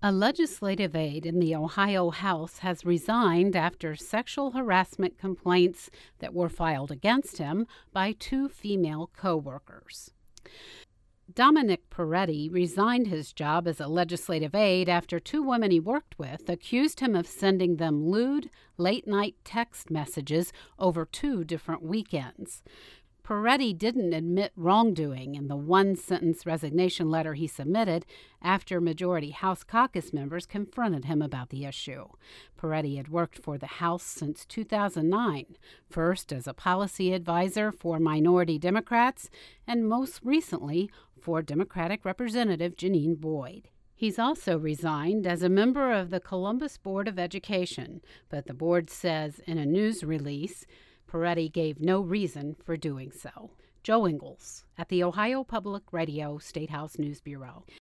A legislative aide in the Ohio House has resigned after sexual harassment complaints that were filed against him by two female co-workers. Dominic Peretti resigned his job as a legislative aide after two women he worked with accused him of sending them lewd, late-night text messages over two different weekends. Peretti didn't admit wrongdoing in the one-sentence resignation letter he submitted after Majority House caucus members confronted him about the issue. Peretti had worked for the House since 2009, first as a policy advisor for minority Democrats and most recently for Democratic Representative Jeanine Boyd. He's also resigned as a member of the Columbus Board of Education, but the board says in a news release Peretti gave no reason for doing so. Joe Ingles at the Ohio Public Radio State House News Bureau.